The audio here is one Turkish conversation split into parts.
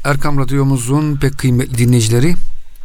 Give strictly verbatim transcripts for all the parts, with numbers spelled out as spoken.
Erkam Radyomuzun pek kıymetli dinleyicileri,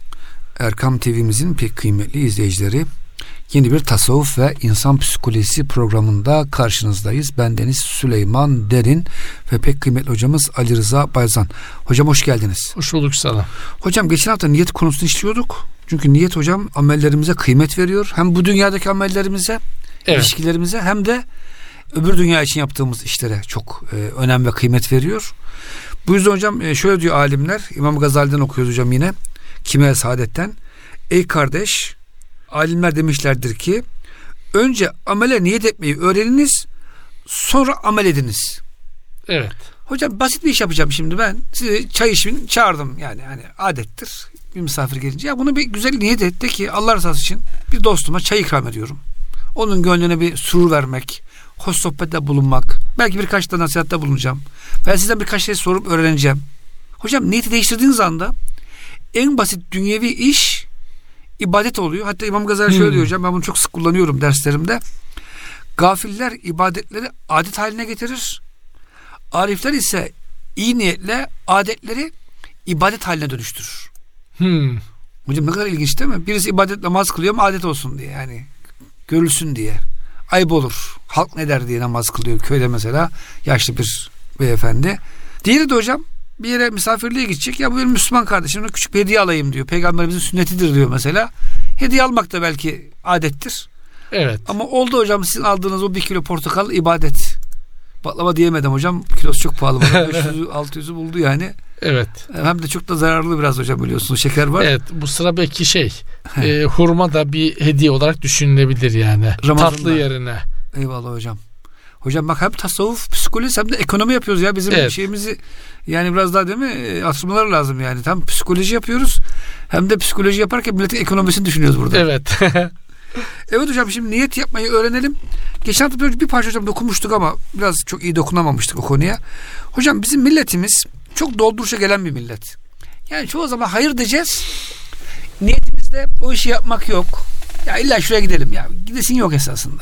Erkam T V'mizin pek kıymetli izleyicileri, yeni bir tasavvuf ve insan psikolojisi programında karşınızdayız. Bendeniz Süleyman Derin ve pek kıymetli hocamız Ali Rıza Bayzan. Hocam hoş geldiniz. Hoş bulduk sana. Hocam geçen hafta niyet konusunu işliyorduk. Çünkü niyet hocam amellerimize kıymet veriyor. Hem bu dünyadaki amellerimize, evet, ilişkilerimize, hem de öbür dünya için yaptığımız işlere çok e, önem ve kıymet veriyor. Bu yüzden hocam e, şöyle diyor alimler, İmam Gazali'den okuyoruz hocam yine, Kime Saadet'ten. Ey kardeş, alimler demişlerdir ki önce amele niyet etmeyi öğreniniz, sonra amel ediniz. Evet. Hocam basit bir iş yapacağım şimdi ben. Sizi çay için çağırdım, yani hani adettir. Bir misafir gelince ya bunu bir güzel niyet et de ki Allah rızası için bir dostuma çay ikram ediyorum. Onun gönlüne bir surur vermek, hoş sohbette bulunmak, belki birkaç da nasihatte bulunacağım. Ben sizden birkaç şey sorup öğreneceğim. Hocam niyeti değiştirdiğiniz anda en basit dünyevi iş ibadet oluyor. Hatta İmam Gazali şöyle hmm. diyor hocam, ben bunu çok sık kullanıyorum derslerimde. Gafiller ibadetleri adet haline getirir. Arifler ise iyi niyetle adetleri ibadet haline dönüştürür. Hmm. Hocam ne kadar ilginç değil mi? Birisi ibadet namaz kılıyor ama adet olsun diye, yani görülsün diye. Ayıp olur. Halk ne der diye namaz kılıyor köyde mesela, yaşlı bir beyefendi. Diğeri de hocam bir yere misafirliğe gidecek. Ya bu benim Müslüman kardeşim, ona küçük bir hediye alayım diyor. Peygamberimizin sünnetidir diyor mesela. Hediye almak da belki adettir. Evet. Ama oldu hocam sizin aldığınız o bir kilo portakal ibadet. Baklava diyemedim hocam. Kilosu çok pahalı. beş yüzü altı yüzü buldu yani. Evet. Hem de çok da zararlı biraz hocam, biliyorsunuz. Şeker var. Evet. Bu sıra belki şey e, hurma da bir hediye olarak düşünülebilir yani. Ramazan'da. Tatlı yerine. Eyvallah hocam. Hocam bak hem tasavvuf, psikolojisi hem de ekonomi yapıyoruz ya. Bizim evet. şeyimizi yani biraz daha değil mi atılmalar lazım yani. Tam psikoloji yapıyoruz. Hem de psikoloji yaparken milletin ekonomisini düşünüyoruz burada. Evet. Evet hocam, şimdi niyet yapmayı öğrenelim. Geçen hafta bir parça hocam dokunmuştuk ama biraz çok iyi dokunamamıştık o konuya. Hocam bizim milletimiz çok dolduruşa gelen bir millet. Yani çoğu zaman hayır diyeceğiz. Niyetimizde o işi yapmak yok. Ya illa şuraya gidelim. Ya gidesin yok esasında.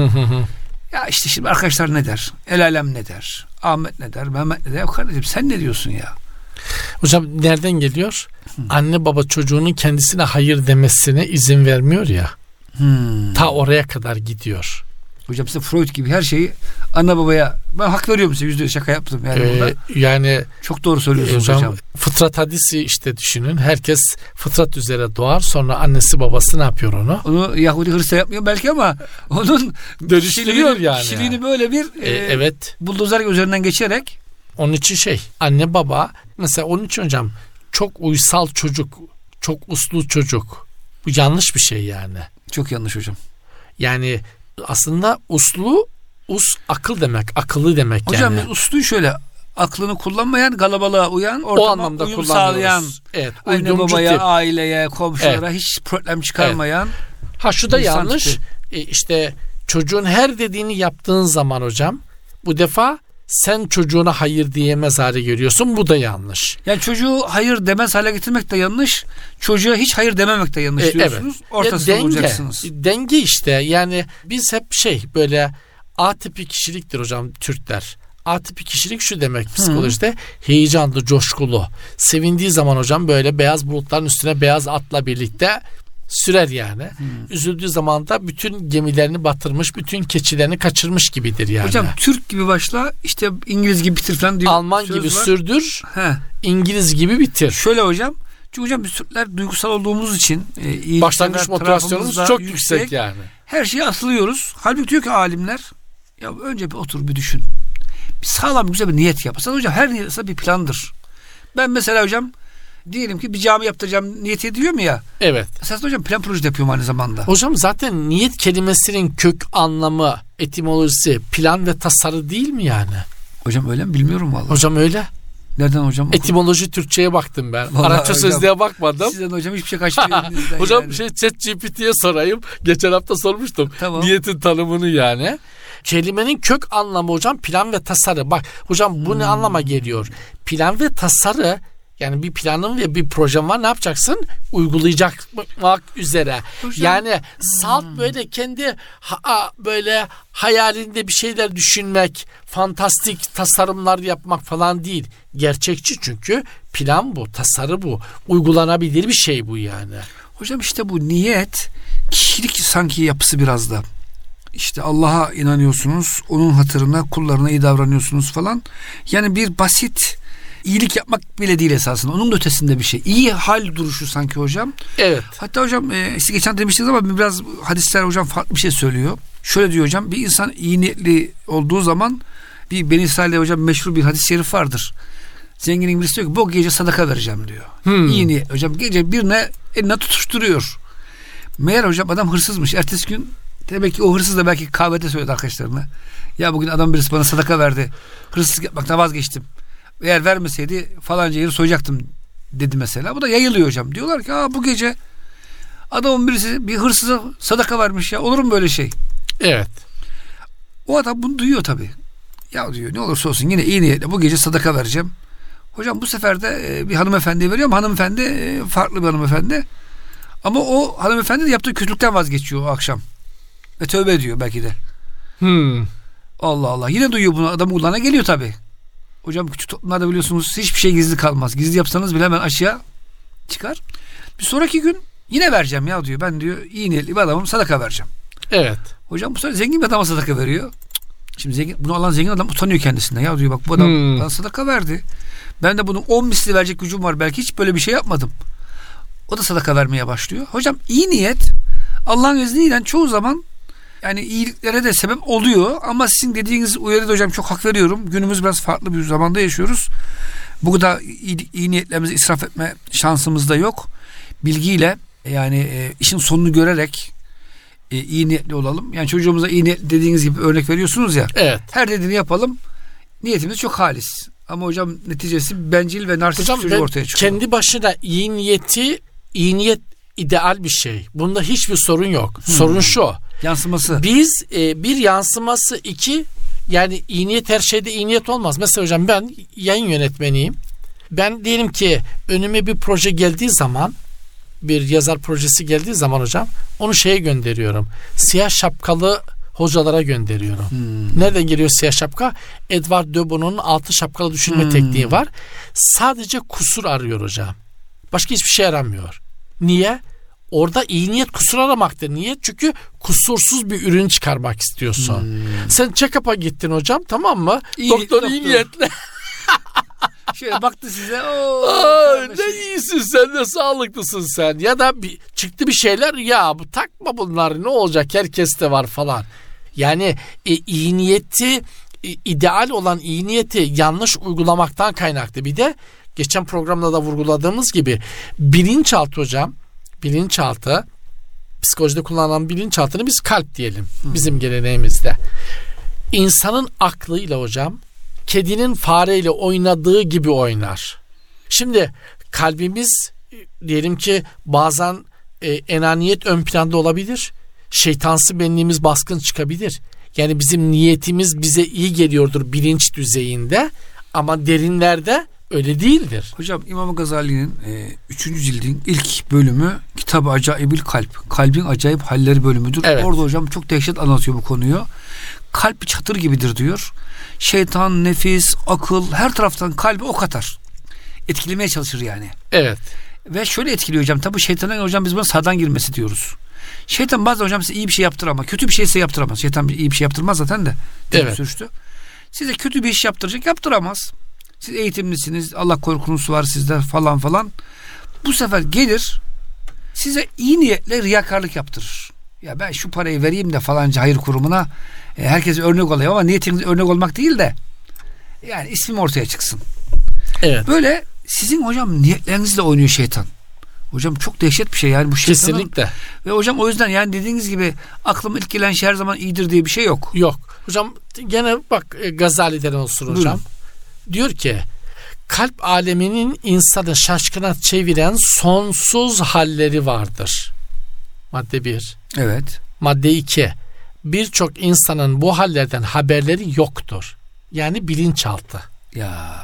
Ya işte şimdi arkadaşlar ne der? El alem ne der? Ahmet ne der? Mehmet ne der? Kardeşim sen ne diyorsun ya? Hocam nereden geliyor? Hı. Anne baba çocuğunun kendisine hayır demesine izin vermiyor ya. Hmm. Ta oraya kadar gidiyor. Hocam size Freud gibi her şeyi anne babaya, ben hak veriyorum size, yüzde yüz şaka yaptım yani ee, burada. Yani çok doğru söylüyorsunuz hocam, hocam. Fıtrat hadisi işte düşünün. Herkes fıtrat üzere doğar. Sonra annesi babası ne yapıyor onu? Onu Yahudi Hristiyan yapmıyor belki ama onun dönüştürüyor yani. Kişiliğini böyle bir ee, e, evet. buldozer üzerinden geçerek. Onun için şey anne baba mesela, onun için hocam çok uysal çocuk, çok uslu çocuk. Bu yanlış bir şey yani. Çok yanlış hocam. Yani aslında uslu, us akıl demek, akıllı demek hocam yani. Hocam usluyu şöyle, aklını kullanmayan, kalabalığa uyan, ortama uyum sağlayan, evet, anne babaya, tip. aileye, komşulara evet. hiç problem çıkarmayan. Evet. Ha şu da yanlış. E işte çocuğun her dediğini yaptığın zaman hocam, bu defa sen çocuğuna hayır diyemez hale geliyorsun. Bu da yanlış. Yani çocuğu hayır demez hale getirmek de yanlış. Çocuğa hiç hayır dememek de yanlış e, diyorsunuz. Evet. Ortasında olacaksınız. Denge işte. Yani biz hep şey böyle A tipi kişiliktir hocam Türkler. A tipi kişilik şu demek psikolojide. Hı. Heyecanlı, coşkulu. Sevindiği zaman hocam böyle beyaz bulutların üstüne beyaz atla birlikte sürer yani. Hmm. Üzüldüğü zaman da bütün gemilerini batırmış, bütün keçilerini kaçırmış gibidir yani. Hocam Türk gibi başla, işte İngiliz gibi bitir falan diyor. Alman gibi var. Sürdür, He. İngiliz gibi bitir. Şöyle hocam, çünkü hocam biz Türkler duygusal olduğumuz için e, başlangıç motivasyonumuz çok yüksek, yüksek yani. Her şeye asılıyoruz. Halbuki diyor ki alimler, ya önce bir otur bir düşün. Bir sağlam güzel bir niyet yap. Aslında hocam her niyet bir plandır. Ben mesela hocam diyelim ki bir cami yaptıracağım niyet ediliyor mu ya? Evet. Esasında hocam plan proje yapıyorum aynı zamanda. Hocam zaten niyet kelimesinin kök anlamı, etimolojisi plan ve tasarı değil mi yani? Hocam öyle mi? Bilmiyorum vallahi. Hocam öyle. Nereden hocam? Etimoloji Türkçe'ye baktım ben. Vallahi Arapça hocam, sözlüğe bakmadım. Sizden hocam hiçbir şey kaçmıyor. Hocam yani. şey ChatGPT'ye sorayım. Geçen hafta sormuştum. Tamam. Niyetin tanımını yani. Kelimenin kök anlamı hocam plan ve tasarı. Bak hocam bu hmm. ne anlama geliyor? Plan ve tasarı Yani bir planın ve bir projen var, ne yapacaksın? Uygulayacak üzere. Hocam. Yani salt böyle kendi ha, böyle hayalinde bir şeyler düşünmek, fantastik tasarımlar yapmak falan değil. Gerçekçi, çünkü plan bu, tasarı bu. Uygulanabilir bir şey bu yani. Hocam işte bu niyet, kişilik sanki yapısı biraz da. İşte Allah'a inanıyorsunuz, onun hatırına, kullarına iyi davranıyorsunuz falan. Yani bir basit iyilik yapmak bile değil esasında. Onun da ötesinde bir şey. İyi hal duruşu sanki hocam. Evet. Hatta hocam e, siz geçen demiştiniz ama biraz hadisler hocam farklı bir şey söylüyor. Şöyle diyor hocam, bir insan iyi niyetli olduğu zaman, bir Beni İsrail'de hocam meşhur bir hadis-i şerif vardır. Zenginin birisi diyor ki bu gece sadaka vereceğim diyor. Hmm. İyi niyet hocam, gece birine eline tutuşturuyor. Meğer hocam adam hırsızmış. Ertesi gün demek ki o hırsız da belki kahvede söyledi arkadaşlarına. Ya bugün adam birisi bana sadaka verdi. Hırsızlık yapmaktan vazgeçtim. Eğer vermeseydi falanca yeri soyacaktım dedi mesela. Bu da yayılıyor hocam. Diyorlar ki Aa, bu gece adamın birisi bir hırsıza sadaka vermiş ya. Olur mu böyle şey? Evet. O adam bunu duyuyor tabii. Ya diyor ne olursa olsun yine iyi niyetle bu gece sadaka vereceğim. Hocam bu sefer de bir hanımefendiye veriyorum. Hanımefendi farklı bir hanımefendi. Ama o hanımefendi de yaptığı kötülükten vazgeçiyor o akşam. Ve tövbe ediyor belki de. Hmm. Allah Allah. Yine duyuyor bunu. Adamın kulağına geliyor tabii. Hocam küçük toplumlarda biliyorsunuz hiçbir şey gizli kalmaz. Gizli yapsanız bile hemen aşağı çıkar. Bir sonraki gün yine vereceğim ya diyor. Ben diyor iyi niyetli bir adamım, sadaka vereceğim. Evet. Hocam bu sefer zengin bir adama sadaka veriyor. Şimdi zengin, bunu alan zengin adam utanıyor kendisinden. Ya diyor bak bu adam hmm. bana sadaka verdi. Ben de bunun on misli verecek gücüm var. Belki hiç böyle bir şey yapmadım. O da sadaka vermeye başlıyor. Hocam iyi niyet Allah'ın izniyle çoğu zaman yani iyiliklere de sebep oluyor. Ama sizin dediğiniz uyarıda hocam çok hak veriyorum. Günümüz biraz farklı bir zamanda yaşıyoruz. Bu kadar iyi, iyi niyetlerimizi israf etme şansımız da yok. Bilgiyle yani e, işin sonunu görerek e, iyi niyetli olalım. Yani çocuğumuza iyi niyetli dediğiniz gibi örnek veriyorsunuz ya. Evet. Her dediğini yapalım. Niyetimiz çok halis. Ama hocam neticesi bencil ve narsist çocuk ortaya çıkıyor. Kendi başına iyi niyeti, iyi niyet ideal bir şey. Bunda hiçbir sorun yok. Hmm. Sorun şu. Yansıması. Biz e, bir yansıması, iki yani iyi niyet her şeyde iyi niyet olmaz. Mesela hocam ben yayın yönetmeniyim. Ben diyelim ki önüme bir proje geldiği zaman, bir yazar projesi geldiği zaman hocam onu şeye gönderiyorum. Siyah şapkalı hocalara gönderiyorum. Hmm. Nereden geliyor siyah şapka? Edward de Bono'nun altı şapkalı düşünme hmm. tekniği var. Sadece kusur arıyor hocam. Başka hiçbir şey aramıyor. Niye? Orada iyi niyet kusur aramaktır. Niye? Çünkü kusursuz bir ürün çıkarmak istiyorsun. Hmm. Sen check-up'a gittin hocam, tamam mı? İyi, doktor, doktor iyi niyetle. Şöyle baktı size. Oo, Aa, ne iyisin sen, de sağlıklısın sen. Ya da bir, çıktı bir şeyler, ya bu takma bunlar, ne olacak, herkeste var falan. Yani e, iyi niyeti e, ideal olan iyi niyeti yanlış uygulamaktan kaynaklı. Bir de geçen programda da vurguladığımız gibi bilinçaltı hocam, bilinçaltı, psikolojide kullanılan bilinçaltını biz kalp diyelim. Hı. Bizim geleneğimizde. İnsanın aklıyla hocam kedinin fareyle oynadığı gibi oynar. Şimdi kalbimiz diyelim ki bazen e, enaniyet ön planda olabilir. Şeytansı benliğimiz baskın çıkabilir. Yani bizim niyetimiz bize iyi geliyordur bilinç düzeyinde ama derinlerde öyle değildir. Hocam İmam Gazali'nin e, üçüncü cildin ilk bölümü Kitab-ı Acayibül Kalp. Kalbin acayip halleri bölümüdür. Evet. Orada hocam çok dehşet anlatıyor bu konuyu. Kalp bir çatır gibidir diyor. Şeytan, nefis, akıl her taraftan kalbi ok atar. Etkilemeye çalışır yani. Evet. Ve şöyle etkiliyor hocam. Tabi şeytanın hocam biz buna sağdan girmesi diyoruz. Şeytan bazen hocam size iyi bir şey yaptıramaz. Kötü bir şey size yaptıramaz. Şeytan iyi bir şey yaptırmaz zaten de. Evet. Sürüştü. Size kötü bir iş yaptıracak, yaptıramaz. Siz eğitimlisiniz. Allah korkunuz var sizde falan falan. Bu sefer gelir size iyi niyetle riyakarlık yaptırır. Ya ben şu parayı vereyim de falanca hayır kurumuna e, herkese örnek olayım ama niyetiniz örnek olmak değil de yani ismim ortaya çıksın. Evet. Böyle sizin hocam niyetlerinizle oynuyor şeytan. Hocam çok dehşet bir şey yani bu şeytanın. Kesinlikle. Ve hocam o yüzden yani dediğiniz gibi aklıma ilk gelen şey her zaman iyidir diye bir şey yok. Yok. Hocam gene bak Gazali'den olsun hocam. Buyurun. Diyor ki kalp aleminin insanı şaşkına çeviren sonsuz halleri vardır. Madde bir. Evet. Madde iki. Birçok insanın bu hallerden haberleri yoktur. Yani bilinçaltı. Ya.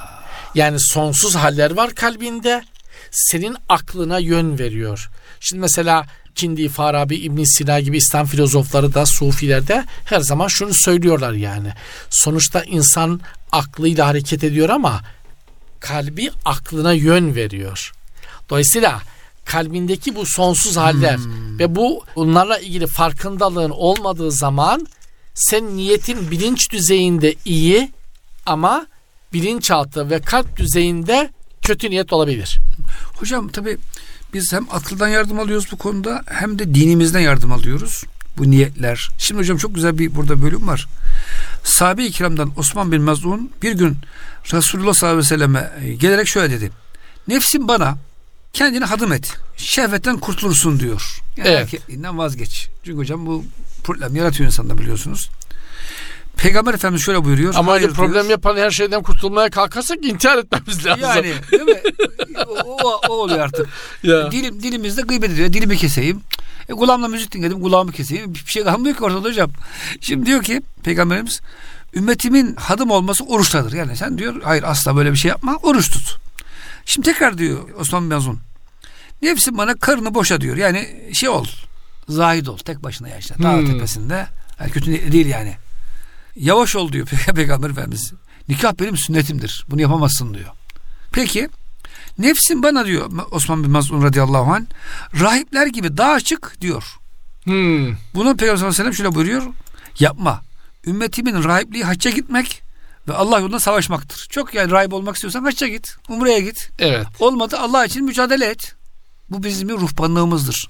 Yani sonsuz haller var kalbinde. Senin aklına yön veriyor. Şimdi mesela Kindi, Farabi, İbn Sina gibi İslam filozofları da, Sufiler de her zaman şunu söylüyorlar yani. Sonuçta insan aklıyla hareket ediyor ama kalbi aklına yön veriyor. Dolayısıyla kalbindeki bu sonsuz haller hmm. ve bu bunlarla ilgili farkındalığın olmadığı zaman sen niyetin bilinç düzeyinde iyi ama bilinçaltı ve kalp düzeyinde kötü niyet olabilir. Hocam tabii biz hem akıldan yardım alıyoruz bu konuda hem de dinimizden yardım alıyoruz. Bu niyetler. Şimdi hocam çok güzel bir burada bölüm var. Sahabe-i kiramdan Osman bin Maz'un bir gün Resulullah sallallahu aleyhi ve selleme gelerek şöyle dedi. Nefsim bana kendini hadım et. Şehvetten kurtulursun diyor. Yani evet. Erkekliğinden vazgeç. Çünkü hocam bu problem yaratıyor insanda biliyorsunuz. Peygamber Efendimiz şöyle buyuruyor. Ama öyle problem yapan her şeyden kurtulmaya kalkarsak intihar etmemiz lazım. Yani değil mi? O, o, o oluyor artık. Ya. Dilim, dilimizde gıybet ediyor. Dilimi keseyim. E, kulağımla müzik dinledim. Kulağımı keseyim. Bir şey kalmıyor ki ortada hocam. Şimdi diyor ki Peygamberimiz ümmetimin hadım olması oruçtadır. Yani sen diyor hayır asla böyle bir şey yapma. Oruç tut. Şimdi tekrar diyor Osman bin Mazun. Nefsim bana karını boşa diyor. Yani şey ol. Zahid ol. Tek başına yaşa. Dağ hmm. tepesinde. Yani kötü değil yani. Yavaş ol diyor Peygamber Efendimiz. Nikah benim sünnetimdir. Bunu yapamazsın diyor. Peki nefsim bana diyor Osman bin Maz'un radıyallahu anh rahipler gibi dağa çık diyor. Hmm. Bunu Peygamber sallallahu aleyhi ve sellem şöyle buyuruyor. Yapma. Ümmetimin rahipliği hacca gitmek ve Allah yolunda savaşmaktır. Çok yani rahip olmak istiyorsan hacca git. Umre'ye git. Evet. Olmadı Allah için mücadele et. Bu bizim bir ruhbanlığımızdır.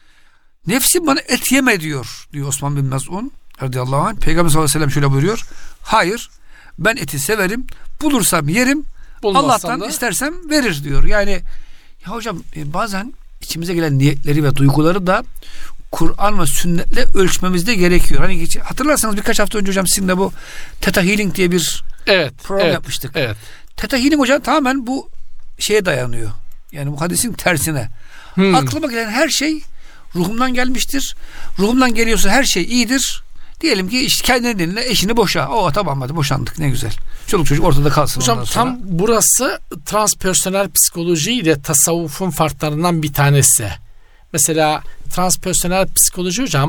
Nefsim bana et yeme diyor diyor Osman bin Maz'un radıyallahu anh. Peygamber sallallahu aleyhi ve sellem şöyle buyuruyor. Hayır ben eti severim. Bulursam yerim. Bulmazsan Allah'tan da istersem verir diyor. Yani ya hocam e, bazen içimize gelen niyetleri ve duyguları da Kur'an ve sünnetle ölçmemiz de gerekiyor. Hani geç, hatırlarsanız birkaç hafta önce hocam sizinle bu Theta Healing diye bir evet, program evet, yapmıştık. Evet. Theta Healing hocam tamamen bu şeye dayanıyor. Yani bu hadisin tersine. Hmm. Aklıma gelen her şey ruhumdan gelmiştir. Ruhumdan geliyorsa her şey iyidir. Diyelim ki işte kendine dinle eşini boşa. O tamam hadi boşandık ne güzel. Çoluk çocuk ortada kalsın. Hocam tam burası transpersonel psikoloji ile tasavvufun farklarından bir tanesi. Mesela transpersonel psikoloji hocam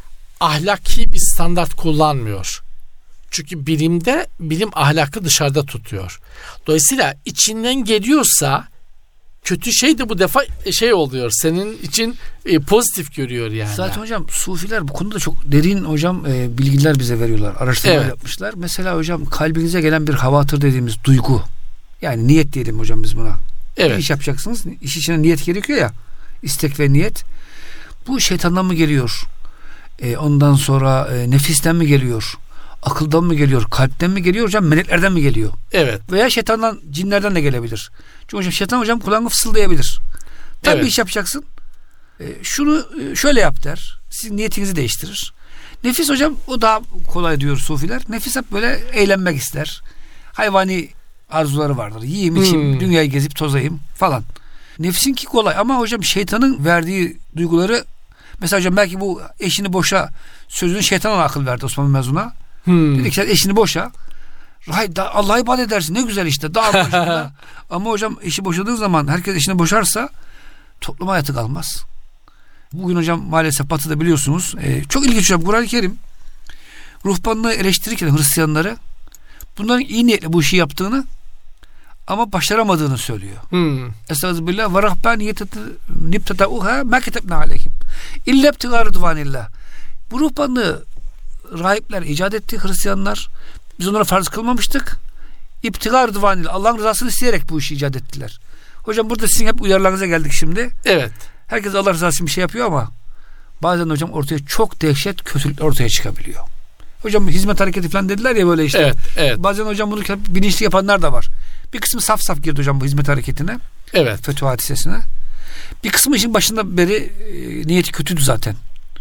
ahlaki bir standart kullanmıyor. Çünkü bilimde bilim ahlakı dışarıda tutuyor. Dolayısıyla içinden geliyorsa kötü şey de bu defa şey oluyor. Senin için e, pozitif görüyor yani. Zaten hocam sufiler bu konuda çok derin hocam e, bilgiler bize veriyorlar. Araştırma evet. yapmışlar. Mesela hocam kalbinize gelen bir havatır dediğimiz duygu. Yani niyet diyelim hocam biz buna. Evet. Bir iş yapacaksınız. İş içine niyet gerekiyor ya. İstek ve niyet. Bu şeytandan mı geliyor? E, ondan sonra e, nefisten mi geliyor? Akıldan mı geliyor? Kalpten mi geliyor hocam? Meleklerden mi geliyor? Evet. Veya şeytandan, cinlerden de gelebilir. Çünkü hocam şeytan hocam kulağına fısıldayabilir. Tabii evet. iş yapacaksın. E, şunu şöyle yap der. Sizin niyetinizi değiştirir. Nefis hocam o daha kolay diyor sufiler. Nefis hep böyle eğlenmek ister. Hayvani arzuları vardır. Yiyeyim, içeyim, hmm. dünyayı gezip tozayım falan. Nefsinki kolay ama hocam şeytanın verdiği duyguları mesela hocam belki bu eşini boşa sözünü şeytana akıl verdi Osman bin Mazun'a. Hmm. Dedi ki sen eşini boşa. Allah'a ibadet edersin. Ne güzel işte. Daha başında. Ama hocam eşi boşadığı zaman herkes eşini boşarsa toplum hayatı kalmaz. Bugün hocam maalesef Batı'da biliyorsunuz e, çok ilginç hocam Kur'an-ı Kerim ruhbanlığı eleştirirken Hristiyanları bunların iyi niyetle bu işi yaptığını ama başaramadığını söylüyor. Hmm. Estağfirullah ve rahbaniyete nibtetauha ma ketebna aleyhim illa ibtigar rıdvanillah. Bu ruhbanlığı rahipler icat etti Hristiyanlar. Biz onlara farz kılmamıştık. İptigar rıdvanillah. Allah'ın rızasını isteyerek bu işi icat ettiler. Hocam burada sizin hep uyarılarınıza geldik şimdi. Evet. Herkes Allah rızası için bir şey yapıyor ama bazen hocam ortaya çok dehşet kötülükler ortaya çıkabiliyor. Hocam hizmet hareketi falan dediler ya böyle işte. Evet, evet. Bazen hocam bunu bilinçli yapanlar da var. Bir kısmı saf saf girdi hocam bu hizmet hareketine. Evet. FETÖ hadisesine. Bir kısmı işin başında beri e, niyeti kötüydü zaten.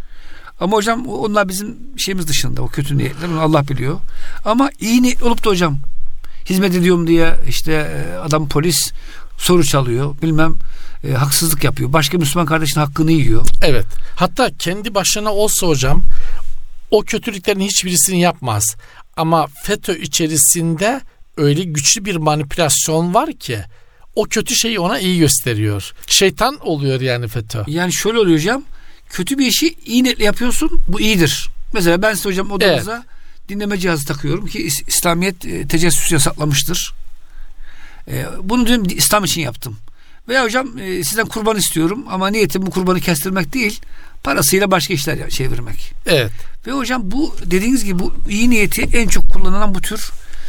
Ama hocam onlar bizim şeyimiz dışında. O kötü niyetler onu Allah biliyor. Ama iyi niyetli olup da hocam hizmet ediyorum diye işte adam polis soru çalıyor. Bilmem e, haksızlık yapıyor. Başka Müslüman kardeşin hakkını yiyor. Evet. Hatta kendi başına olsa hocam o kötülüklerin hiçbirisini yapmaz. Ama FETÖ içerisinde öyle güçlü bir manipülasyon var ki o kötü şeyi ona iyi gösteriyor. Şeytan oluyor yani FETÖ. Yani şöyle oluyor hocam. Kötü bir işi iyi niyetle yapıyorsun. Bu iyidir. Mesela ben size hocam odanıza evet. dinleme cihazı takıyorum ki İslamiyet e, tecessüs yasaklamıştır. E, bunu diyorum İslam için yaptım. Veya hocam e, sizden kurban istiyorum ama niyetim bu kurbanı kestirmek değil. Parasıyla başka işler çevirmek. Evet. Ve hocam bu dediğiniz gibi bu iyi niyeti en çok kullanılan bu tür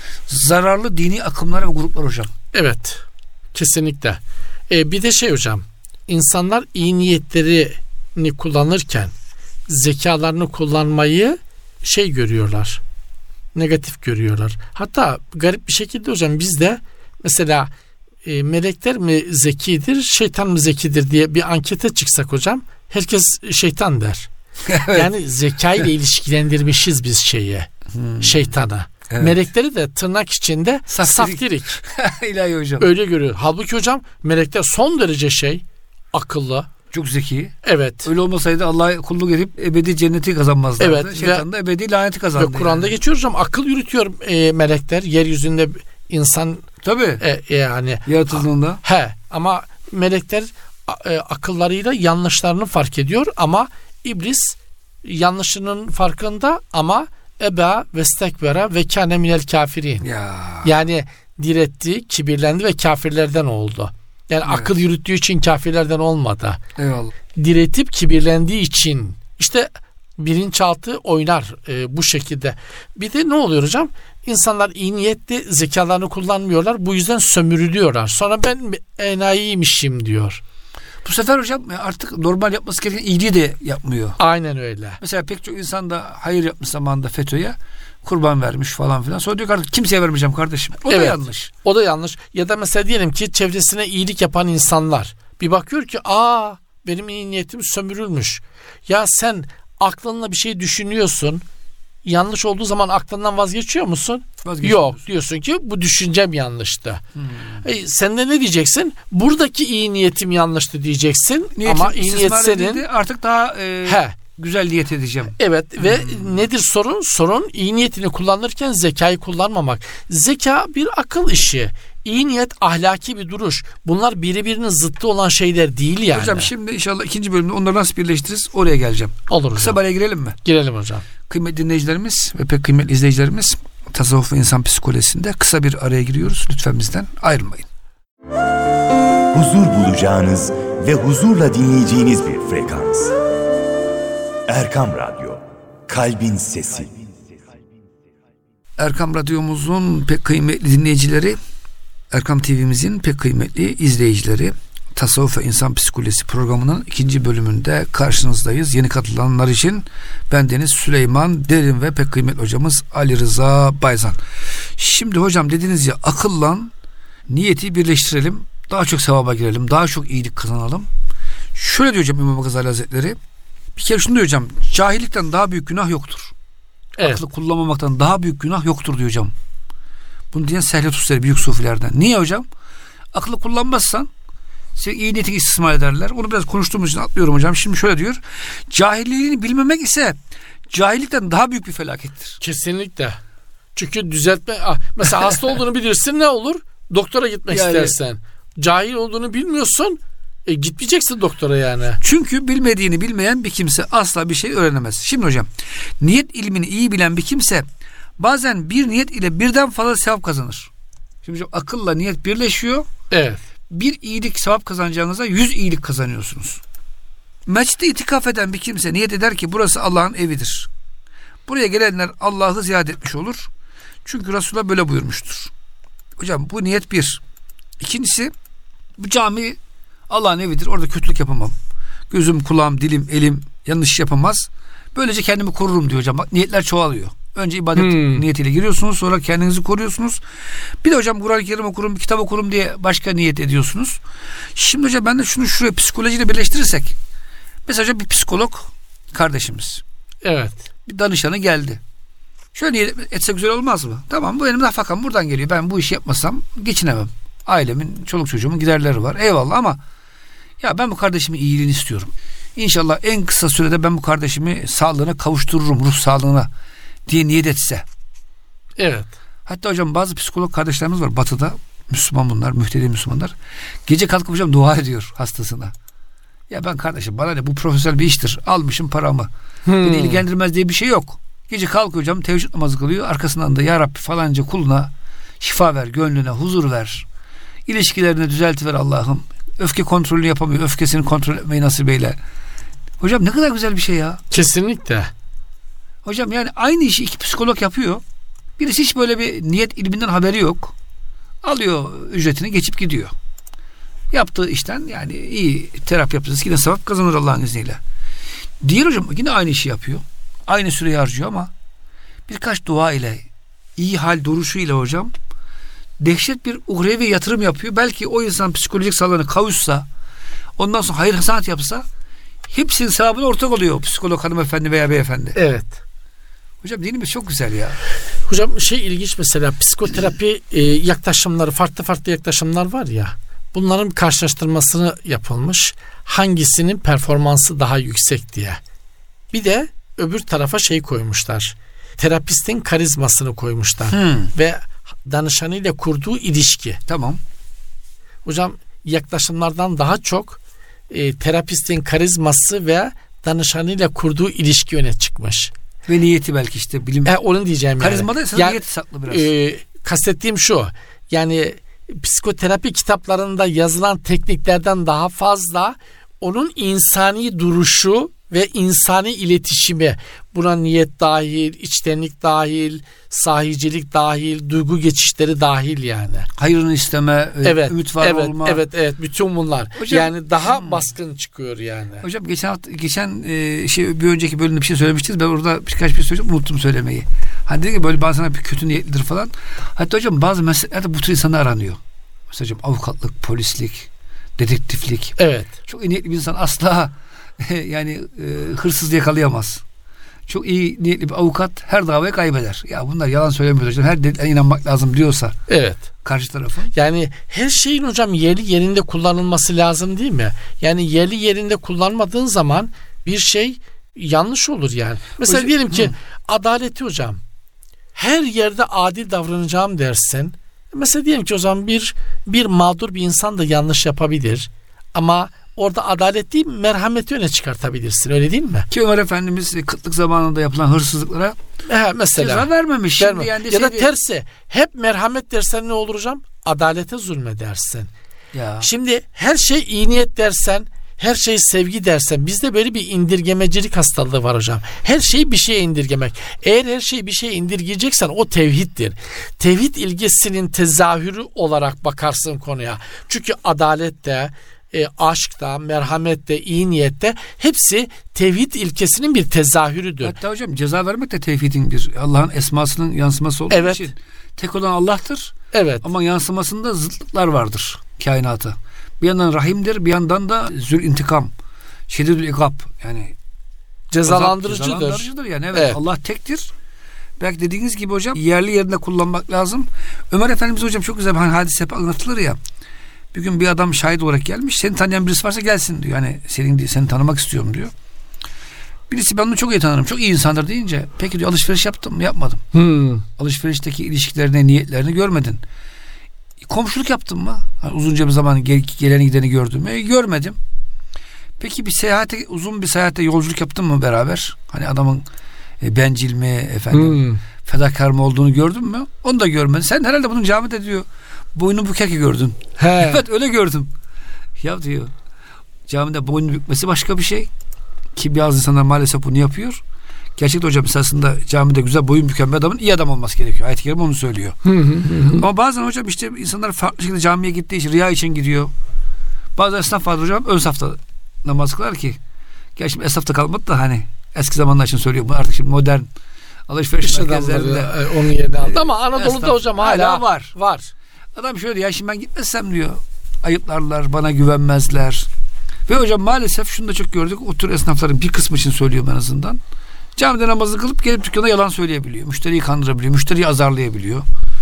zararlı dini akımlar ve gruplar hocam. Evet. Kesinlikle. Ee, bir de şey hocam, insanlar iyi niyetlerini kullanırken zekalarını kullanmayı şey görüyorlar. Negatif görüyorlar. Hatta garip bir şekilde hocam bizde mesela e, melekler mi zekidir, şeytan mı zekidir diye bir ankete çıksak hocam herkes şeytan der. Evet. Yani zekayla ilişkilendirmişiz biz şeye, hmm. şeytana. Evet. Melekleri de tırnak içinde saftirik. saftirik. İlahi hocam. Öyle görüyor. Halbuki hocam melekler son derece şey, akıllı. Çok zeki. Evet. Öyle olmasaydı Allah'a kulluk edip ebedi cenneti kazanmazlardı. Evet. Şeytan da ebedi laneti kazandı. Ve Kur'an'da yani. Geçiyor hocam. Akıl yürütüyor e, melekler. Yeryüzünde insan tabii. E, yani yaratıldığında. He. Ama melekler e, akıllarıyla yanlışlarını fark ediyor ama iblis yanlışının farkında ama eba ve stekbera ve kâne minel kafirin. Ya. Yani diretti, kibirlendi ve kafirlerden oldu. Yani evet. Akıl yürüttüğü için kafirlerden olmadı. Eyvallah. Diretip kibirlendiği için işte bilinçaltı oynar e, bu şekilde. Bir de ne oluyor hocam? İnsanlar iyi niyetli zekalarını kullanmıyorlar. Bu yüzden sömürülüyorlar. Sonra ben enayiymişim diyor. Bu sefer hocam artık normal yapması gereken iyiliği de yapmıyor. Aynen öyle. Mesela pek çok insan da hayır yapmış zamanında FETÖ'ye kurban vermiş falan filan. Sonra diyor ki artık kimseye vermeyeceğim kardeşim. O evet, da yanlış. O da yanlış. Ya da mesela diyelim ki çevresine iyilik yapan insanlar bir bakıyor ki aa benim iyi niyetim sömürülmüş. Ya sen aklınla bir şey düşünüyorsun. Yanlış olduğu zaman aklından vazgeçiyor musun? Yok. Diyorsun ki bu düşüncem yanlıştı. Hmm. E, sen de ne diyeceksin? Buradaki iyi niyetim yanlıştı diyeceksin. Niyetim, ama iyi niyet senin. Artık daha e, he. güzel niyet edeceğim. Evet hmm. ve nedir sorun? Sorun iyi niyetini kullanırken zekayı kullanmamak. Zeka bir akıl işi. İyi niyet ahlaki bir duruş. Bunlar birbirinin zıttı olan şeyler değil yani. Hocam şimdi inşallah ikinci bölümde onları nasıl birleştiririz oraya geleceğim. Olur hocam. Kısa bir araya girelim mi? Girelim hocam. Kıymetli dinleyicilerimiz ve pek kıymetli izleyicilerimiz, Tasavvuf ve İnsan Psikolojisi'nde kısa bir araya giriyoruz. Lütfen bizden ayrılmayın. Huzur bulacağınız ve huzurla dinleyeceğiniz bir frekans. Erkam Radyo, Kalbin Sesi. Erkam Radyomuzun pek kıymetli dinleyicileri, Erkam T V'mizin pek kıymetli izleyicileri, Tasavvuf ve İnsan Psikolojisi programının ikinci bölümünde karşınızdayız. Yeni katılanlar için bendeniz Süleyman Derin ve pek kıymetli hocamız Ali Rıza Bayzan. Şimdi hocam dediniz ya, akılla niyeti birleştirelim, daha çok sevaba girelim, daha çok iyilik kazanalım. Şöyle diyor hocam İmam Gazali Hazretleri, bir kere şunu diyor hocam, cahillikten daha büyük günah yoktur. Evet. Aklı kullanmamaktan daha büyük günah yoktur diyor hocam. Bunu diyen Sehle Tustari büyük sufilerden. Niye hocam? Aklı kullanmazsan seni iyi niyetini istismar ederler. Onu biraz konuştuğumuz için atlıyorum hocam. Şimdi şöyle diyor. Cahilliğini bilmemek ise cahillikten daha büyük bir felakettir. Kesinlikle. Çünkü düzeltme... Mesela hasta olduğunu bilirsin, ne olur? Doktora gitmek yani, istersen. Cahil olduğunu bilmiyorsun. E, gitmeyeceksin doktora yani. Çünkü bilmediğini bilmeyen bir kimse asla bir şey öğrenemez. Şimdi hocam, niyet ilmini iyi bilen bir kimse bazen bir niyet ile birden fazla sevap kazanır. Şimdi hocam, akılla niyet birleşiyor. Evet. Bir iyilik sevap kazanacağınıza yüz iyilik kazanıyorsunuz. Mescide itikaf eden bir kimse niyet eder ki burası Allah'ın evidir. Buraya gelenler Allah'ı ziyaret etmiş olur. Çünkü Resulullah böyle buyurmuştur. Hocam bu niyet bir. İkincisi, bu cami Allah'ın evidir. Orada kötülük yapamam. Gözüm, kulağım, dilim, elim yanlış yapamaz. Böylece kendimi korurum diyor hocam. Bak, niyetler çoğalıyor. Önce ibadet hmm. niyetiyle giriyorsunuz. Sonra kendinizi koruyorsunuz. Bir de hocam Kur'an-ı Kerim okurum, bir kitap okurum diye başka niyet ediyorsunuz. Şimdi hocam ben de şunu şuraya psikolojiyle birleştirirsek. Mesela hocam bir psikolog kardeşimiz. Evet. Bir danışanı geldi. Şöyle niyet etse güzel olmaz mı? Tamam, bu benim nafakam buradan geliyor. Ben bu işi yapmasam geçinemem. Ailemin, çoluk çocuğumun giderleri var. Eyvallah ama ya ben bu kardeşimin iyiliğini istiyorum. İnşallah en kısa sürede ben bu kardeşimi sağlığına kavuştururum, ruh sağlığına diye niyet etse. Evet. Hatta hocam bazı psikolog kardeşlerimiz var batıda. Müslüman bunlar, mühtedi Müslümanlar. Gece kalkıp hocam dua ediyor hastasına. Ya ben kardeşim bana ne, bu profesyonel bir iştir. Almışım paramı. Hmm. Beni ilgilendirmez diye bir şey yok. Gece kalkıyor hocam, teheccüd namazı kılıyor. Arkasından da ya Rabbi falanca kuluna şifa ver, gönlüne huzur ver. İlişkilerini düzeltiver Allah'ım. Öfke kontrolünü yapamıyor. Öfkesini kontrol etmeyi nasip eyle. Hocam ne kadar güzel bir şey ya. Kesinlikle. Hocam yani aynı işi iki psikolog yapıyor. Birisi hiç böyle bir niyet ilminden haberi yok. Alıyor ücretini, geçip gidiyor. Yaptığı işten yani iyi terapi yapacağız. Yine sevap kazanır Allah'ın izniyle. Diğer hocam yine aynı işi yapıyor. Aynı süreyi harcıyor ama birkaç dua ile, iyi hal duruşu ile hocam dehşet bir uhrevi yatırım yapıyor. Belki o insan psikolojik sağlığına kavuşsa, ondan sonra hayır hasenat yapsa hepsinin sevabına ortak oluyor psikolog hanımefendi veya beyefendi. Evet. Hocam dinimiz çok güzel ya. Hocam şey ilginç mesela psikoterapi e, yaklaşımları, farklı farklı yaklaşımlar var ya. Bunların karşılaştırmasını yapılmış. Hangisinin performansı daha yüksek diye. Bir de öbür tarafa şey koymuşlar. Terapistin karizmasını koymuşlar. Hmm. Ve danışanıyla kurduğu ilişki. Tamam. Hocam yaklaşımlardan daha çok e, terapistin karizması ve danışanıyla kurduğu ilişki öne çıkmış. Ve niyeti belki işte bilim. E, onu diyeceğim yani. Karizmada ise yani, niyeti saklı biraz. E, kastettiğim şu. Yani psikoterapi kitaplarında yazılan tekniklerden daha fazla onun insani duruşu ve insani iletişimi, buna niyet dahil, içtenlik dahil, sahicilik dahil, duygu geçişleri dahil yani. Hayrını isteme, evet, ümit var evet, olma. Evet, evet, bütün bunlar. Hocam, yani daha hmm. baskın çıkıyor yani. Hocam geçen hafta, geçen e, şey bir önceki bölümde bir şey söylemiştiniz. Ben orada birkaç bir şey söyleyeceğim, unuttum söylemeyi. Hani dedi ki böyle bazen bir kötü niyetlidir falan. Hatta hocam bazı mesleklerde bu tür insanlar aranıyor. Mesela hocam avukatlık, polislik, dedektiflik. Evet. Çok iyi niyetli bir insan asla yani e, hırsız yakalayamaz. Çok iyi niyetli bir avukat her davayı kaybeder. Ya bunlar yalan söylemiyor hocam. Her delile inanmak lazım diyorsa. Evet. Karşı tarafın. Yani her şeyin hocam yeri yerinde kullanılması lazım değil mi? Yani yeri yerinde kullanmadığın zaman bir şey yanlış olur yani. Mesela hocam, diyelim ki hı. adaleti hocam her yerde adil davranacağım dersin. Mesela diyelim ki o zaman bir bir mağdur bir insan da yanlış yapabilir. Ama orada adalet değil, merhameti öne çıkartabilirsin. Öyle değil mi? Ki Ömer Efendimiz kıtlık zamanında yapılan hırsızlıklara He, mesela ceza vermemiş. Verme. Şimdi yani ya da şey tersi. Hep merhamet dersen ne olur hocam? Adalete zulmedersin. Ya. Şimdi her şey iyi niyet dersen, her şey sevgi dersen, bizde böyle bir indirgemecilik hastalığı var hocam. Her şeyi bir şeye indirgemek. Eğer her şeyi bir şeye indirgeyeceksen o tevhiddir. Tevhid ilgisinin tezahürü olarak bakarsın konuya. Çünkü adalette, E, aşkta, merhamette, iyi niyette hepsi tevhid ilkesinin bir tezahürüdür. Hatta hocam ceza vermek de tevhidin bir Allah'ın esmasının yansıması olduğu evet. için tek olan Allah'tır. Evet. Ama yansımasında zıtlıklar vardır kainatı. Bir yandan rahimdir, bir yandan da zül intikam, şedidül ikab yani cezalandırıcıdır. Cezalandırıcıdır yani evet, evet. Allah tektir. Belki dediğiniz gibi hocam yerli yerinde kullanmak lazım. Ömer Efendimiz hocam çok güzel bir hadise hep anlatılır ya. Bir gün bir adam şahit olarak gelmiş. Seni tanıyan birisi varsa gelsin diyor. Yani senin diye seni tanımak istiyorum diyor. Birisi ben onu çok iyi tanırım. Çok iyi insandır deyince peki diyor alışveriş yaptım mı? Yapmadım. Hmm. Alışverişteki ilişkilerini, niyetlerini görmedin. Komşuluk yaptın mı? Yani uzunca bir zaman gel, geleni gideni gördüm mü? E, görmedim. Peki bir seyahate, uzun bir seyahate yolculuk yaptın mı beraber? Hani adamın e, bencil mi efendim hmm. fedakar mı olduğunu gördün mü? Onu da görmedin. Sen herhalde bunun camide diyor boynu bükerken gördün. He. Evet öyle gördüm. Ya diyor camide boynu bükmesi başka bir şey. Ki bazı insanlar maalesef bunu yapıyor. Gerçekten hocam esasında camide güzel boyun büken bir adamın iyi adam olması gerekiyor. Ayet-i Kerime onu söylüyor. Hı hı hı. Ama bazen hocam işte insanlar farklı şekilde camiye gittiği için riya için gidiyor. Bazı esnaf vardır hocam ön safta namaz kılar ki. Gerçi şimdi esnafta kalmadı da hani eski zamanlar için söylüyor. Bu artık şimdi modern alışveriş merkezlerinde onun yerine aldı. Ama Anadolu'da hocam hala, hala var. Var. Adam şöyle diyor ya şimdi ben gitmezsem diyor ayıplarlar, bana güvenmezler. Ve hocam maalesef şunu da çok gördük. O tür esnafların bir kısmı için söylüyorum en azından. Camide namazı kılıp gelip dükkana yalan söyleyebiliyor. Müşteriyi kandırabiliyor. Müşteriyi azarlayabiliyor.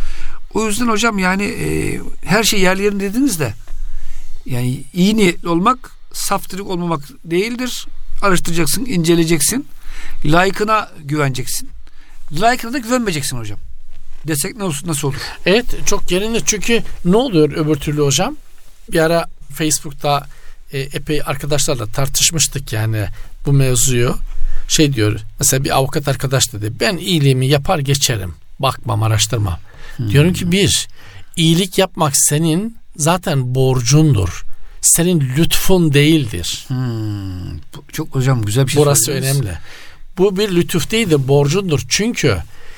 O yüzden hocam yani e, her şey yerli yerinde dediniz de yani iyi niyetli olmak saftirik olmamak değildir. Araştıracaksın, inceleyeceksin. Layıkına güveneceksin. Layıkına da güvenmeyeceksin hocam. desek ne olsun, nasıl olur? Evet, çok yerinde. Çünkü ne oluyor öbür türlü hocam? Bir ara Facebook'ta e, epey arkadaşlarla tartışmıştık yani bu mevzuyu. Şey diyor mesela, bir avukat arkadaş dedi, ben iyiliğimi yapar geçerim, bakmam, araştırmam. Hmm. Diyorum ki bir, iyilik yapmak senin zaten borcundur. Senin lütfun değildir. Hmm. Çok hocam güzel bir şey Burası söylediniz. önemli. Bu bir lütuf değil de borcundur. Çünkü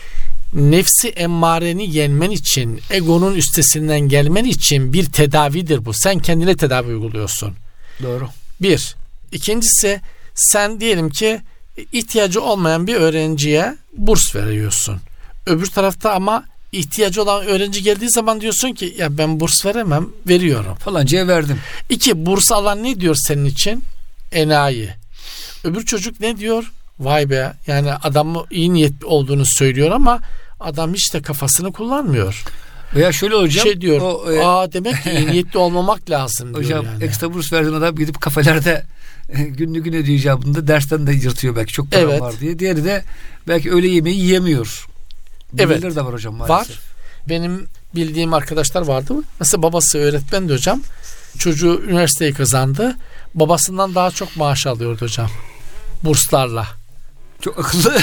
nefsi emmareni yenmen için, egonun üstesinden gelmen için bir tedavidir bu. Sen kendine tedavi uyguluyorsun. Doğru. Bir. İkincisi, sen diyelim ki ihtiyacı olmayan bir öğrenciye burs veriyorsun. Öbür tarafta ama ihtiyacı olan öğrenci geldiği zaman diyorsun ki ya ben burs veremem, veriyorum. Falancaya verdim. İki, burs alan ne diyor senin için? Enayi. Öbür çocuk ne diyor? Vay be, yani adamı iyi niyetli olduğunu söylüyor ama adam hiç de kafasını kullanmıyor. Veya şöyle hocam. Şey diyor, o, e, aa demek ki iyi niyetli olmamak lazım diyor hocam, yani. ekstra burs verdiğin adam gidip kafelerde günlü gün ödüyor icabında, dersten de yırtıyor belki, çok para Evet. var diye. Diğeri de belki öğle yemeği yiyemiyor. Evet. Birileri de var hocam maalesef. Var. Benim bildiğim arkadaşlar vardı. Mesela babası öğretmendi hocam. Çocuğu üniversiteyi kazandı. Babasından daha çok maaş alıyordu hocam. Burslarla. Çok akıllı.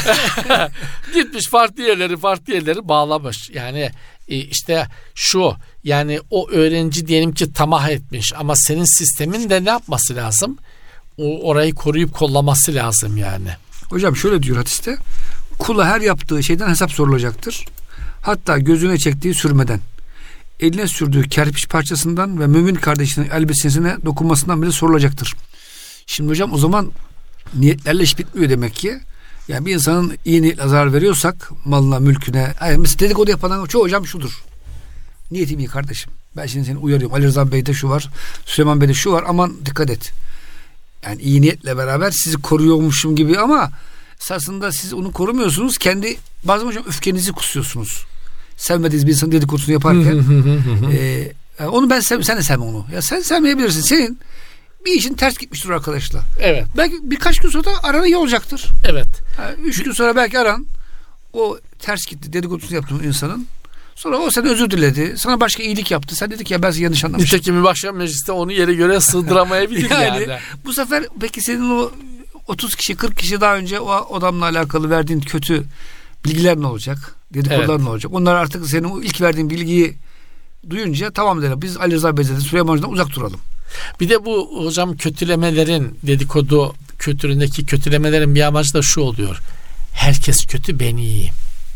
Gitmiş farklı yerleri farklı yerleri bağlamış. Yani e, işte şu, yani o öğrenci diyelim ki tamah etmiş ama senin sistemin de ne yapması lazım? O orayı koruyup kollaması lazım yani. Hocam şöyle diyor hadiste. Kula her yaptığı şeyden hesap sorulacaktır. Hatta gözüne çektiği sürmeden, eline sürdüğü kerpiç parçasından ve mümin kardeşinin elbisesine dokunmasından bile sorulacaktır. Şimdi hocam o zaman niyetlerle iş bitmiyor demek ki. Yani bir insanın iyi niyetle zarar veriyorsak malına, mülküne, yani mesela dedikodu yapan çoğu hocam şudur. Niyetim iyi kardeşim. Ben şimdi seni uyarıyorum. Ali Rıza Bey'de şu var, Süleyman Bey'de şu var. Aman dikkat et. Yani iyi niyetle beraber sizi koruyormuşum gibi ama esasında siz onu korumuyorsunuz. Kendi bazen hocam öfkenizi kusuyorsunuz. Sevmediğiniz bir insanın dedikodusunu yaparken. e, yani onu ben sev, sen de sevme onu. Ya sen sevmeyebilirsin. Senin bir işin ters gitmiştir arkadaşlar. Evet. Belki birkaç gün sonra da aran iyi olacaktır. Evet. Yani üç gün sonra belki aran o ters gitti, dedikodusunu yaptığın insanın. Sonra o sana özür diledi. Sana başka iyilik yaptı. Sen dedik ya ben seni yanlış anlamışım. Nitekim başkan mecliste onu yere göre sığdıramayabilir yani, yani. Bu sefer peki senin o otuz kişi kırk kişi daha önce o adamla alakalı verdiğin kötü bilgiler ne olacak? Dedikodular Evet. ne olacak? Onlar artık senin o ilk verdiğin bilgiyi duyunca tamam derim. Biz Ali Rıza Bey'den, Süleyman Hoca'dan uzak duralım. Bir de bu hocam kötülemelerin, dedikodu kültüründeki kötülemelerin bir amacı da şu oluyor. Herkes kötü, ben iyiyim.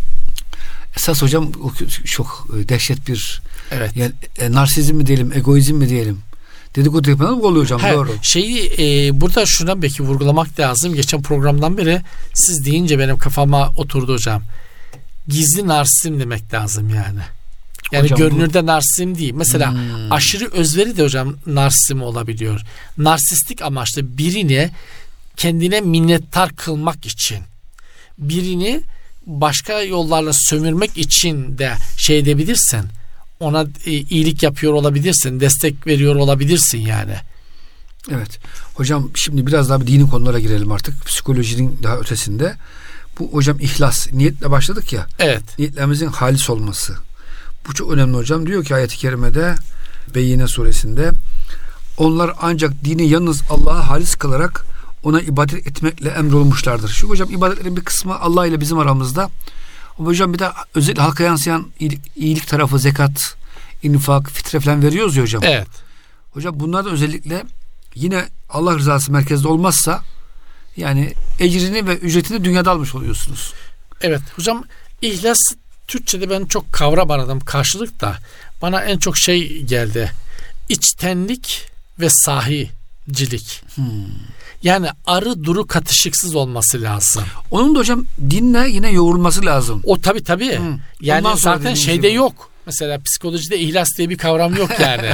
Esas hocam o çok dehşet bir Evet. yani e, narsizm mi diyelim, egoizm mi diyelim? Dedikodu yapan bu oluyor hocam. He, Doğru. Şeyi e, burada şuna belki vurgulamak lazım. Geçen programdan beri siz deyince benim kafama oturdu hocam. Gizli narsizm demek lazım yani. Yani Hocam görünürde bu... narsizm değil. Mesela hmm. aşırı özveri de hocam narsizm olabiliyor. Narsistik amaçlı birini kendine minnettar kılmak için, birini başka yollarla sömürmek için de şey edebilirsin. Ona e, iyilik yapıyor olabilirsin, destek veriyor olabilirsin yani. Evet. Hocam şimdi biraz daha bir dini konulara girelim artık. Psikolojinin daha ötesinde. Bu hocam ihlas. Niyetle başladık ya. Evet. Niyetlerimizin halis olması. Bu çok önemli hocam. Diyor ki ayet-i kerimede Beyyine suresinde onlar ancak dini yalnız Allah'a halis kılarak ona ibadet etmekle emrolunmuşlardır. Şu hocam ibadetlerin bir kısmı Allah ile bizim aramızda. Ama hocam bir de özellikle halka yansıyan iyilik, iyilik tarafı, zekat, infak, fitre falan veriyoruz ya hocam. Evet. Hocam bunlar da özellikle yine Allah rızası merkezde olmazsa yani ecrini ve ücretini dünyada almış oluyorsunuz. Evet hocam, ihlas Türkçe'de ben çok kavram aradım, karşılık da bana en çok şey geldi. İçtenlik ve sahicilik. Hmm. Yani arı duru katışıksız olması lazım. Onun da hocam dinle yine yoğrulması lazım. O tabii tabii. Hmm. Yani zaten şeyde gibi yok. Mesela psikolojide ihlas diye bir kavram yok yani.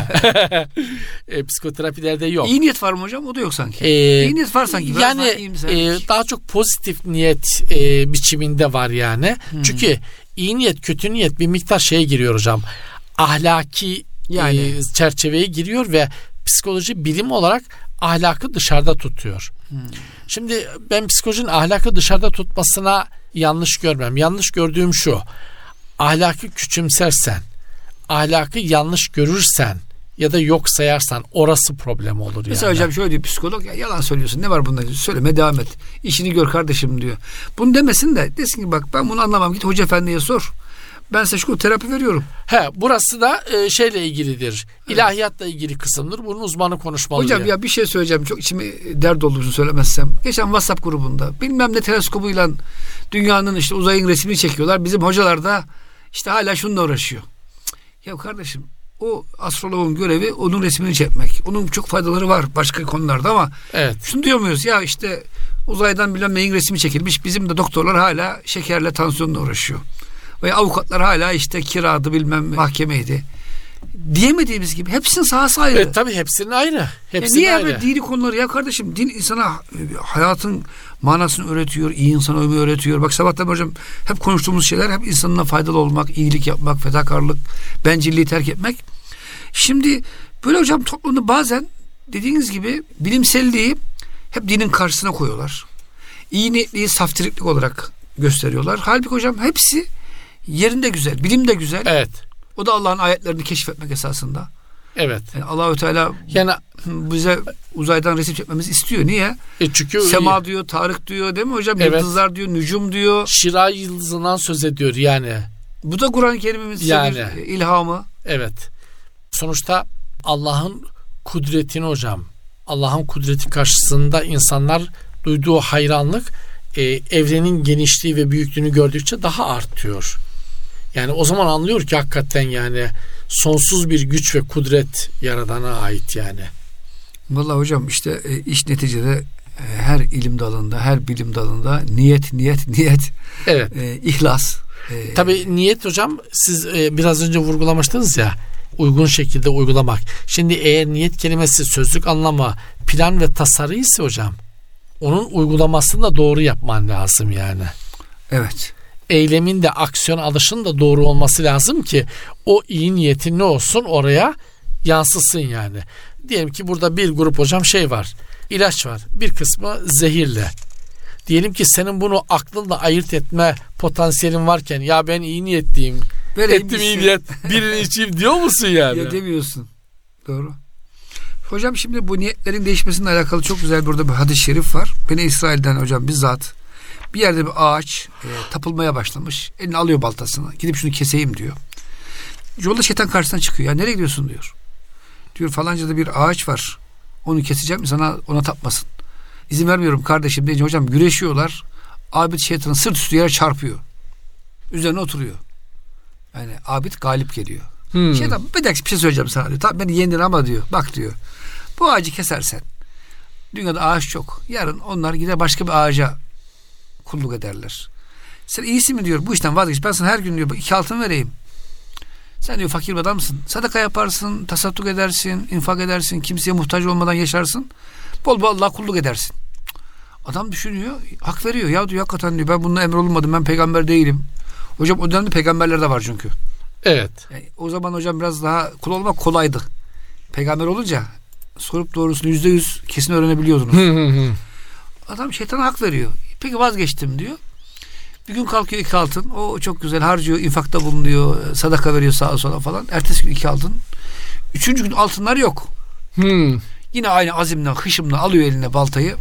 e, psikoterapilerde yok. İyi niyet var mı hocam? O da yok sanki. Ee, İyi niyet var sanki. Yani e, daha çok pozitif niyet e, biçiminde var yani. Hmm. Çünkü iyi niyet, kötü niyet bir miktar şeye giriyor hocam. Ahlaki yani e, çerçeveye giriyor ve psikoloji bilim olarak ahlakı dışarıda tutuyor. Hmm. Şimdi ben psikolojinin ahlakı dışarıda tutmasına yanlış görmem. Yanlış gördüğüm şu. ahlakı küçümsersen, ahlakı yanlış görürsen ya da yok sayarsan orası problem olur yani. Mesela hocam şöyle diyor psikolog, ya yalan söylüyorsun, ne var bunda diyor. Söyleme, devam et. İşini gör kardeşim diyor. Bunu demesin de desin ki bak ben bunu anlamam, git hoca efendiye sor. Ben size şu terapi veriyorum. He, burası da e, şeyle ilgilidir. İlahiyatla ilgili kısımdır. Bunun uzmanı konuşmalı. Hocam diye. ya bir şey söyleyeceğim. Çok içimi dert olduğunu söylemezsem. Geçen WhatsApp grubunda bilmem ne teleskobuyla dünyanın işte uzayın resmini çekiyorlar. Bizim hocalar da işte hala şununla uğraşıyor. Ya kardeşim, o astrologun görevi onun resmini çekmek. Onun çok faydaları var başka konularda ama evet. Şunu diyor muyuz? Ya işte uzaydan bilmem neyin resmi çekilmiş. Bizim de doktorlar hala şekerle, tansiyonla uğraşıyor. Ve avukatlar hala işte kiradı bilmem mahkemeydi. Diyemediğimiz gibi hepsinin sahası ayrı. Evet, tabii hepsinin ayrı. Hepsinin niye ayrı. böyle dini konuları ya kardeşim? Din insana hayatın manasını öğretiyor, iyi insan olmayı öğretiyor. Bak sabahtan hocam hep konuştuğumuz şeyler hep insanına faydalı olmak, iyilik yapmak, fedakarlık, bencilliği terk etmek. Şimdi böyle hocam toplumda bazen dediğiniz gibi bilimselliği hep dinin karşısına koyuyorlar. İyi niyetliği saftiriklik olarak gösteriyorlar. Halbuki hocam hepsi yerinde güzel, bilim de güzel. Evet. O da Allah'ın ayetlerini keşfetmek esasında. Evet. Yani Allahu Teala yani bize uzaydan resim çekmemizi istiyor. Niye? E çünkü Sema diyor, Tarık diyor, değil mi hocam? Evet. Yıldızlar diyor, nücum diyor. Şira yıldızından söz ediyor yani. Bu da Kur'an-ı Kerim'in size yani. bir ilhamı. Evet. Sonuçta Allah'ın kudretini hocam, Allah'ın kudreti karşısında insanlar duyduğu hayranlık e, evrenin genişliği ve büyüklüğünü gördükçe daha artıyor. Yani o zaman anlıyor ki hakikaten yani sonsuz bir güç ve kudret Yaradan'a ait yani. Vallahi hocam işte e, iş neticede e, her ilim dalında, her bilim dalında niyet, niyet, niyet. Evet. E, ihlas. E, Tabii niyet hocam siz e, biraz önce vurgulamıştınız ya, uygun şekilde uygulamak. Şimdi eğer niyet kelimesi sözlük anlamı plan ve tasarı ise hocam onun uygulamasını da doğru yapman lazım yani. Evet. Eylemin de aksiyon alışın da doğru olması lazım ki o iyi niyetin ne olsun oraya yansısın yani. Diyelim ki burada bir grup hocam şey var, ilaç var, bir kısmı zehirli. Diyelim ki senin bunu aklınla ayırt etme potansiyelin varken ya ben iyi niyetliyim, Vereyim ettim bir iyi şey. niyet, birini içeyim diyor musun yani? Ya demiyorsun. Doğru. Hocam şimdi bu niyetlerin değişmesiyle alakalı çok güzel burada bir hadis-i şerif var. Beni İsrail'den hocam bizzat bir yerde bir ağaç e, tapılmaya başlamış. Eline alıyor baltasını. Gidip şunu keseyim diyor. Yolda şeytan karşısına çıkıyor. Ya nereye gidiyorsun diyor. Diyor falancada bir ağaç var. Onu keseceğim sana ona tapmasın. İzin vermiyorum kardeşim deyince hocam güreşiyorlar. Abid şeytanın sırt üstü yere çarpıyor. Üzerine oturuyor. Yani abid galip geliyor. Hmm. Şeytan bir dakika bir şey söyleyeceğim sana diyor. Tamam beni yendin ama diyor. Bak diyor. Bu ağacı kesersen dünyada ağaç çok. Yarın onlar gider başka bir ağaca kulluk ederler. Sen iyisi mi diyor bu işten vazgeç. Ben sana her gün diyor iki altın vereyim. Sen diyor fakir bir adamsın. Sadaka yaparsın, tasadduk edersin, infak edersin, kimseye muhtaç olmadan yaşarsın. Bol bol Allah'a kulluk edersin. Adam düşünüyor, hak veriyor. Ya diyor hakikaten diyor ben bununla emrolunmadım, ben peygamber değilim. Hocam o dönemde peygamberler de var çünkü. Evet. Yani o zaman hocam biraz daha kul olmak kolaydı. Peygamber olunca sorup doğrusunu yüzde yüz kesin öğrenebiliyordunuz. Adam şeytana hak veriyor. Peki vazgeçtim diyor. Bir gün kalkıyor iki altın. O çok güzel harcıyor, infakta bulunuyor, sadaka veriyor sağa sola falan. Ertesi gün iki altın. Üçüncü gün altınlar yok. Hmm. Yine aynı azimle, hışımla alıyor eline baltayı.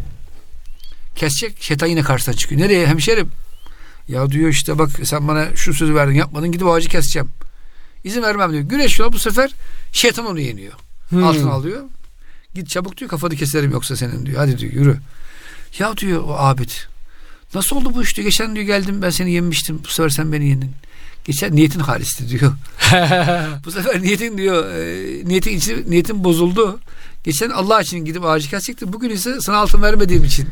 Kesecek. Şeytan yine karşısına çıkıyor. Nereye hemşerim? Ya diyor işte bak sen bana şu sözü verdin yapmadın, gidip ağacı keseceğim. İzin vermem diyor. Güneşiyor bu sefer şeytan onu yeniyor. Hmm. Altın alıyor. Git çabuk diyor kafanı keserim yoksa senin diyor. Hadi diyor yürü. Ya diyor o abid. Nasıl oldu bu iş diyor. Geçen diyor geldim ben seni yenmiştim. Bu sefer sen beni yendin. Geçen niyetin halisti diyor. Bu sefer niyetin diyor e, niyetin için niyetin bozuldu. Geçen Allah için gidip ağacı kesecektin. Bugün ise sana altın vermediğim için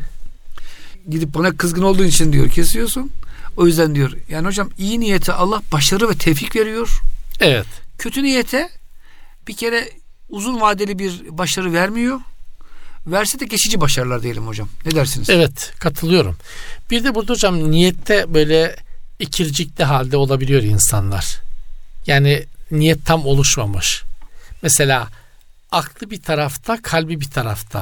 gidip bana kızgın olduğun için diyor kesiyorsun. O yüzden diyor yani hocam iyi niyete Allah başarı ve tevfik veriyor. Evet. Kötü niyete bir kere uzun vadeli bir başarı vermiyor. Verse de geçici başarılar diyelim hocam. Ne dersiniz? Evet, katılıyorum. Bir de burada hocam niyette böyle ikircikli halde olabiliyor insanlar. Yani niyet tam oluşmamış. Mesela aklı bir tarafta, kalbi bir tarafta.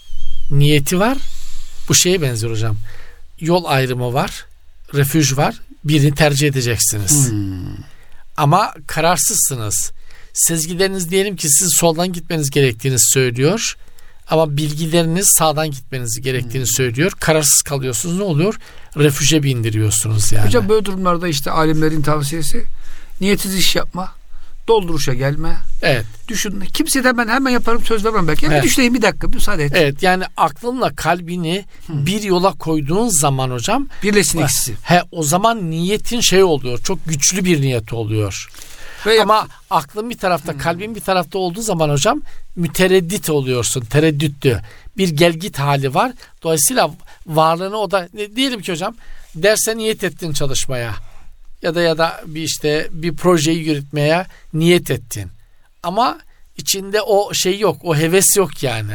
Niyeti var. Bu şeye benziyor hocam. Yol ayrımı var. Refüj var. birini tercih edeceksiniz. Hmm. Ama kararsızsınız. Sezgileriniz diyelim ki siz soldan gitmeniz gerektiğini söylüyor. Ama bilgileriniz sağdan gitmeniz gerektiğini hmm. söylüyor. Kararsız kalıyorsunuz. Ne oluyor? Refüje bindiriyorsunuz yani. Hocam böyle durumlarda işte alimlerin tavsiyesi niyetsiz iş yapma. Dolduruşa gelme. Evet. Düşün. Kimseye ben hemen yaparım söz vermem belki. Yani evet. Bir düşüneyim bir dakika müsaade et. Evet yani aklınla kalbini hmm. bir yola koyduğun zaman hocam. Birleşsin ikisi. He, o zaman niyetin şey oluyor. Çok güçlü bir niyet oluyor. Ve ama yap- aklın bir tarafta hmm. kalbin bir tarafta olduğu zaman hocam mütereddit oluyorsun. Tereddütlü. Bir gelgit hali var. Dolayısıyla varlığını o da diyelim ki hocam derse niyet ettin çalışmaya. Ya da ya da bir işte bir projeyi yürütmeye niyet ettin. Ama içinde o şey yok. O heves yok yani.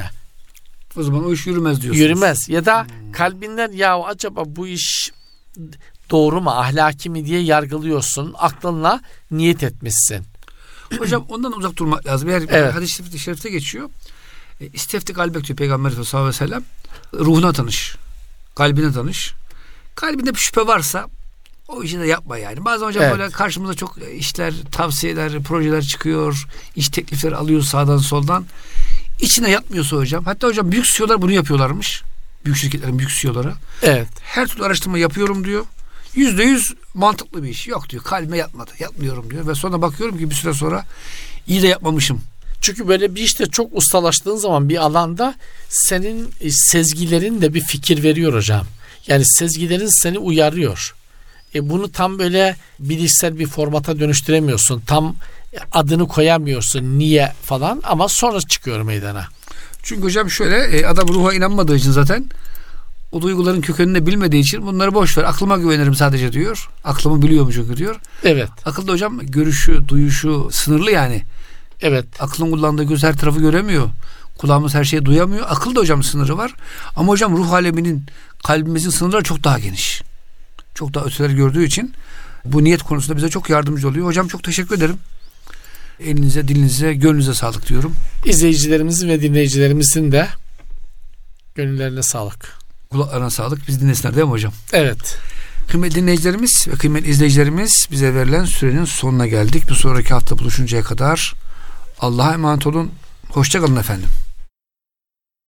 O zaman o iş yürümez diyorsunuz. Yürümez. Ya da hmm. kalbinden ya acaba bu iş doğru mu, ahlaki mi diye yargılıyorsun. Aklınla niyet etmişsin. Hocam ondan uzak durmak lazım. Eğer evet. hadis-i şerifte geçiyor. E, İstefti kalbek diyor Peygamber sallallahu aleyhi ve sellem. Ruhuna tanış. Kalbine tanış. Kalbinde bir şüphe varsa o işi de yapma yani. Bazen hocam evet. böyle karşımıza çok işler, tavsiyeler, projeler çıkıyor. İş teklifleri alıyor sağdan soldan. İçine yatmıyorsa hocam. Hatta hocam büyük C E O'lar bunu yapıyorlarmış. Büyük şirketlerin büyük C E O'ları. Evet. Her türlü araştırma yapıyorum diyor. Yüzde yüz mantıklı bir iş. Yok diyor. Kalbime yatmadı. Yatmıyorum diyor. Ve sonra bakıyorum ki bir süre sonra iyi de yapmamışım. Çünkü böyle bir işte çok ustalaştığın zaman bir alanda senin sezgilerin de bir fikir veriyor hocam. Yani sezgilerin seni uyarıyor. E bunu tam böyle bilişsel bir formata dönüştüremiyorsun. Tam adını koyamıyorsun. Niye falan ama sonra çıkıyor meydana. Çünkü hocam şöyle adam ruha inanmadığı için zaten o duyguların kökenini de bilmediği için bunları boş ver. Aklıma güvenirim sadece diyor. Aklımı biliyor mu çünkü diyor. Evet. Akılda hocam görüşü, duyuşu sınırlı yani. Evet. Aklın kullandığı göz her tarafı göremiyor. Kulağımız her şeyi duyamıyor. Akılda hocam sınırı var. Ama hocam ruh aleminin, kalbimizin sınırları çok daha geniş. Çok daha öteleri gördüğü için bu niyet konusunda bize çok yardımcı oluyor. Hocam çok teşekkür ederim. Elinize, dilinize, gönlünüze sağlık diyorum. İzleyicilerimizin ve dinleyicilerimizin de gönüllerine sağlık. Kulaklarına sağlık. Biz dinlesinler değil mi hocam? Evet. Kıymetli dinleyicilerimiz ve kıymetli izleyicilerimiz, bize verilen sürenin sonuna geldik. Bir sonraki hafta buluşuncaya kadar Allah'a emanet olun. Hoşça kalın efendim.